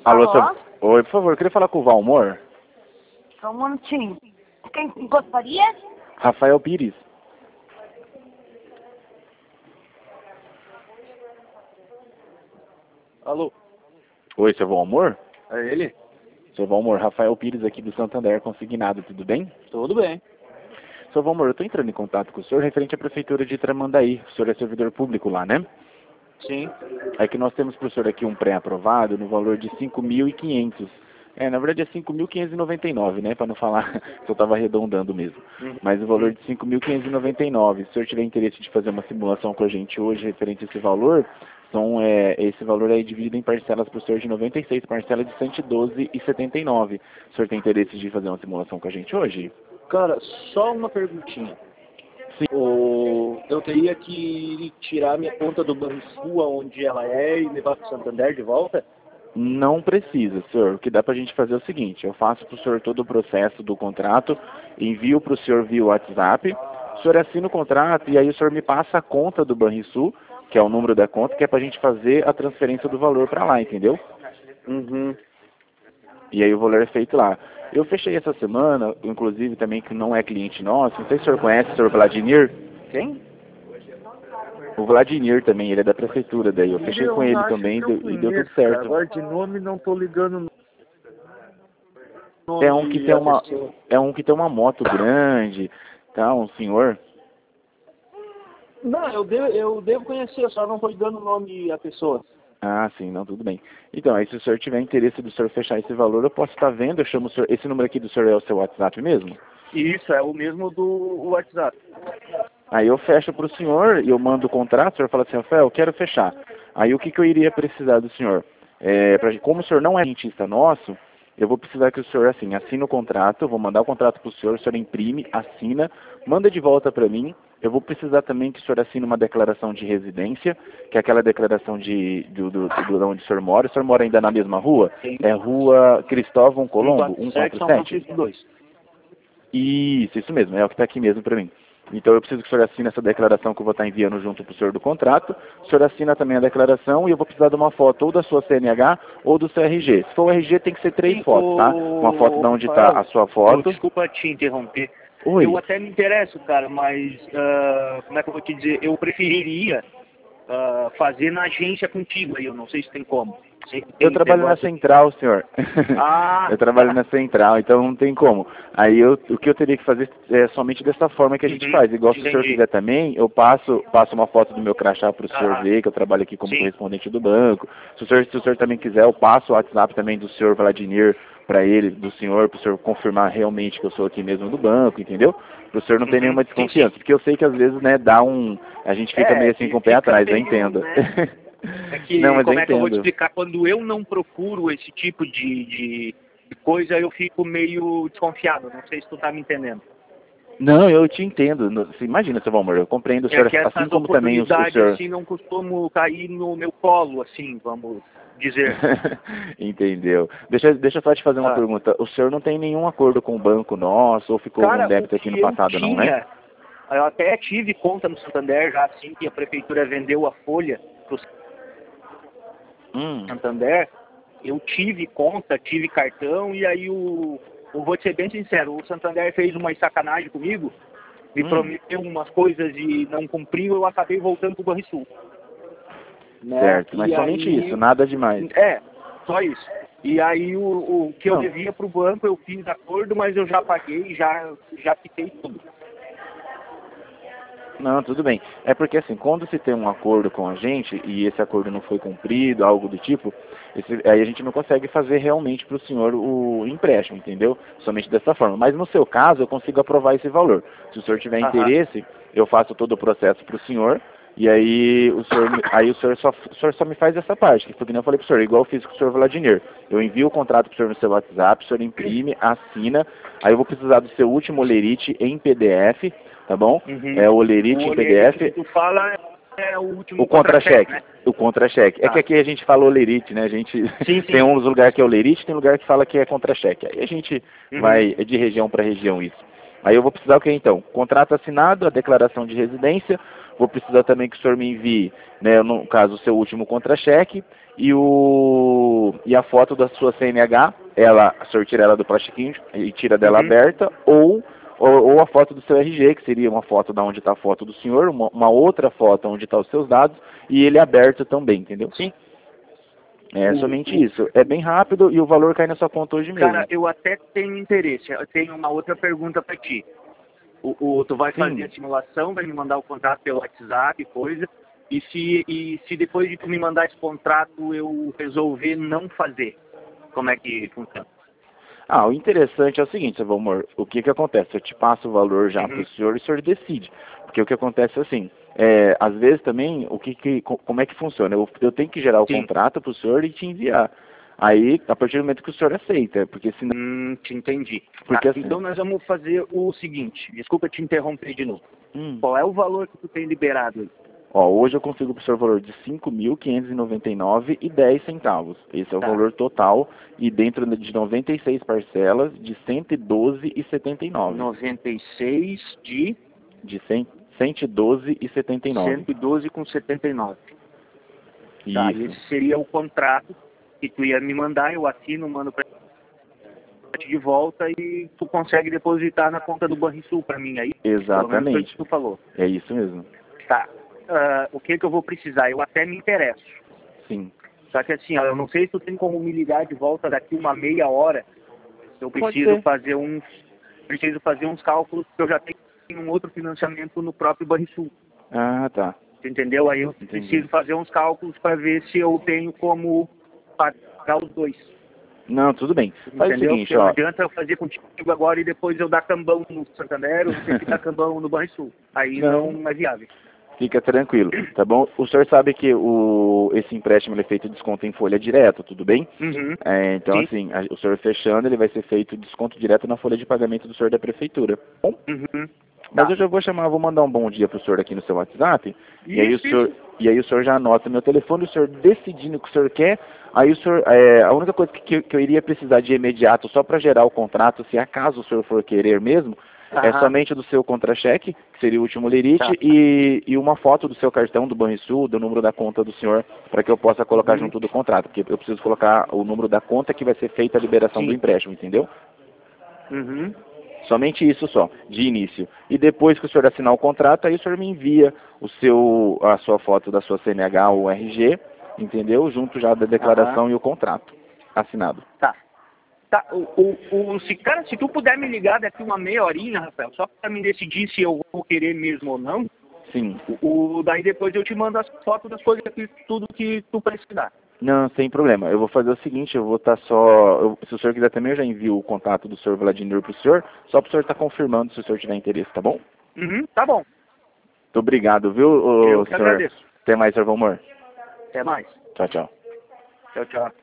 Alô, Alô? Oi, por favor, eu queria falar com o Valmor. Só um minutinho. Quem gostaria? Rafael Pires. Alô, Oi, seu Valmor? é ele? Seu Valmor, Rafael Pires aqui do Santander Consignado, tudo bem? Tudo bem. Seu Valmor, eu estou entrando em contato com o senhor referente à Prefeitura de Tramandaí. O senhor é servidor público lá, né? Sim. É que nós temos para o senhor aqui um pré-aprovado no valor de 5.500. Na verdade é 5.599, né? Para não falar que eu estava arredondando mesmo. Mas o valor de 5.599. Se o senhor tiver interesse de fazer uma simulação com a gente hoje referente a esse valor, esse valor é dividido em parcelas para o senhor de 96, parcela de 112,79. O senhor tem interesse de fazer uma simulação com a gente hoje? Cara, só uma perguntinha. Sim. Eu teria que tirar minha conta do Banrisul, onde ela é, e levar para o Santander de volta? Não precisa, senhor. O que dá para a gente fazer é o seguinte: eu faço para o senhor todo o processo do contrato, envio para o senhor via WhatsApp, o senhor assina o contrato e aí o senhor me passa a conta do Banrisul, que é o número da conta, que é para a gente fazer a transferência do valor para lá, entendeu? Uhum. E aí o valor é feito lá. Eu fechei essa semana, inclusive também que não é cliente nosso, não sei se o senhor conhece o senhor Vladimir. Quem? O Vladimir também, ele é da prefeitura daí. Eu fechei com ele também e deu tudo certo. Agora de nome não tô ligando. É um que tem uma moto grande, tá? Um senhor. Não, eu devo conhecer, só não tô ligando o nome à pessoa. Ah, sim, não, tudo bem. Então, aí se o senhor tiver interesse do senhor fechar esse valor, eu posso estar vendo, eu chamo o senhor, esse número aqui do senhor é o seu WhatsApp mesmo? Isso, é o mesmo do WhatsApp. Aí eu fecho para o senhor e eu mando o contrato, o senhor fala assim, Rafael, eu quero fechar. Aí o que eu iria precisar do senhor? Como o senhor não é dentista nosso, eu vou precisar que o senhor, assim, assine o contrato, eu vou mandar o contrato para o senhor imprime, assina, manda de volta para mim. Eu vou precisar também que o senhor assine uma declaração de residência, que é aquela declaração de onde o senhor mora. O senhor mora ainda na mesma rua? Sim. É Rua Cristóvão Colombo, 147, São 147? Francisco 2. Isso mesmo, é o que está aqui mesmo para mim. Então eu preciso que o senhor assine essa declaração que eu vou estar enviando junto para o senhor do contrato. O senhor assina também a declaração e eu vou precisar de uma foto ou da sua CNH ou do seu RG. Se for o RG tem que ser 3 fotos, tá? Uma foto de onde está a sua foto. Desculpa te interromper. Oi. Eu até me interesso, cara, mas como é que eu vou te dizer? Eu preferiria fazer na agência contigo aí, eu não sei se tem como. Eu trabalho na central, senhor. Ah, eu trabalho na central, então não tem como. Aí o que eu teria que fazer é somente dessa forma que a gente faz. Igual se o senhor quiser também, eu passo uma foto do meu crachá para o senhor ver, que eu trabalho aqui como correspondente do banco. Se o senhor também quiser, eu passo o WhatsApp também do senhor Vladimir para ele, do senhor, para o senhor confirmar realmente que eu sou aqui mesmo do banco, entendeu? Para o senhor não ter nenhuma desconfiança. Porque eu sei que às vezes, né, a gente fica meio assim com o pé atrás, eu entendo. Né? É que, não, mas como eu é que eu vou te entendo. explicar? Quando eu não procuro esse tipo de coisa, eu fico meio desconfiado. Não sei se tu tá me entendendo. Não, eu te entendo. Você imagina, seu Valmor, eu compreendo o senhor, que assim como também o senhor... assim, não costumam cair no meu colo, assim, vamos dizer. Entendeu. Deixa eu só te fazer uma pergunta. O senhor não tem nenhum acordo com o banco nosso ou ficou um débito aqui no passado, não, né? Eu até tive conta no Santander já, assim, que a prefeitura vendeu a folha pro Santander. Eu tive conta, tive cartão, e aí eu vou te ser bem sincero, o Santander fez uma sacanagem comigo, me prometeu umas coisas e não cumpriu, eu acabei voltando pro Banrisul. Né? Certo, mas e somente aí, isso, nada demais. Só isso. E aí o que eu devia pro banco, eu fiz acordo, mas eu já paguei, já quitei tudo. Não, tudo bem. É porque assim, quando se tem um acordo com a gente e esse acordo não foi cumprido, algo do tipo, aí a gente não consegue fazer realmente para o senhor o empréstimo, entendeu? Somente dessa forma. Mas no seu caso, eu consigo aprovar esse valor. Se o senhor tiver interesse, eu faço todo o processo para o senhor. E aí o senhor só me faz essa parte, que foi que nem eu falei pro senhor, igual eu fiz com o senhor Vladimir. Eu envio o contrato pro senhor no seu WhatsApp, o senhor imprime, assina, aí eu vou precisar do seu último olerite em PDF, tá bom? É o olerite em PDF. Que tu fala é o último contra-cheque. Né? O contra-cheque. É que aqui a gente fala olerite, né? A gente tem uns lugares que é olerite, tem lugar que fala que é contra-cheque. Aí a gente vai de região para região isso. Aí eu vou precisar o que então? Contrato assinado, a declaração de residência, Vou precisar também que o senhor me envie, né, no caso, o seu último contra-cheque e a foto da sua CNH, o senhor tira ela do plastiquinho e tira dela aberta, ou a foto do seu RG, que seria uma foto da onde está a foto do senhor, uma outra foto onde estão os seus dados, e ele aberto também, entendeu? Sim. É somente isso. É bem rápido e o valor cai na sua conta hoje mesmo. Cara, eu até tenho interesse. Eu tenho uma outra pergunta para ti. Tu vai fazer a simulação, vai me mandar o contrato pelo WhatsApp, coisa. E se depois de tu me mandar esse contrato eu resolver não fazer, como é que funciona? O interessante é o seguinte, seu amor, o que acontece? Eu te passo o valor já para o senhor e o senhor decide. Porque o que acontece é assim, às vezes também, como é que funciona? Eu tenho que gerar o contrato para o senhor e te enviar. Aí, a partir do momento que o senhor aceita, porque senão... Te entendi. Porque, assim, então nós vamos fazer o seguinte, desculpa te interromper de novo. Qual é o valor que tu tem liberado aí? Hoje eu consigo para o senhor o valor de R$ 5.599,10. Esse é o valor total e dentro de 96 parcelas de R$ 112,79. 96 de 112,79. 112,79. Isso. Tá, esse seria o contrato que tu ia me mandar, eu assino, mando para ti de volta e tu consegue depositar na conta do Banrisul para mim aí. Exatamente. Foi o que tu falou. É isso mesmo. Tá. O que eu vou precisar? Eu até me interesso. Sim. Só que assim, eu não sei se tu tem como me ligar de volta daqui uma meia hora. Eu preciso fazer uns cálculos, porque eu já tenho um outro financiamento no próprio Banrisul. Tá. Entendeu? Aí eu preciso fazer uns cálculos para ver se eu tenho como pagar os dois. Não, tudo bem. Faz o seguinte, Não adianta eu fazer contigo agora e depois eu dar cambão no Santander ou ter que dar cambão no Banrisul. Aí não é viável. Fica tranquilo, tá bom? O senhor sabe que esse empréstimo ele é feito desconto em folha direto, tudo bem? Então, assim, o senhor fechando, ele vai ser feito desconto direto na folha de pagamento do senhor da prefeitura. Bom? Mas eu já vou mandar um bom dia pro senhor aqui no seu WhatsApp, e aí o senhor já anota meu telefone, o senhor decidindo o que o senhor quer, aí o senhor, a única coisa que eu iria precisar de imediato, só para gerar o contrato, se acaso o senhor for querer mesmo, é somente do seu contra-cheque, que seria o último lerite, e uma foto do seu cartão do Banrisul, do número da conta do senhor, para que eu possa colocar junto do contrato, porque eu preciso colocar o número da conta que vai ser feita a liberação do empréstimo, entendeu? Somente isso só, de início. E depois que o senhor assinar o contrato, aí o senhor me envia a sua foto da sua CNH ou RG, entendeu? Junto já da declaração e o contrato assinado. Tá. Cara, se tu puder me ligar daqui uma meia horinha, Rafael, só para me decidir se eu vou querer mesmo ou não. Sim. Daí depois eu te mando as fotos das coisas, tudo que tu precisar. Não, sem problema. Eu vou fazer o seguinte, eu vou estar se o senhor quiser também, eu já envio o contato do senhor Vladimir para o senhor, só para o senhor estar confirmando se o senhor tiver interesse, tá bom? Tá bom. Muito obrigado, viu, eu que senhor? agradeço. Até mais, senhor Valmor. Até mais. Tchau, tchau. Tchau, tchau.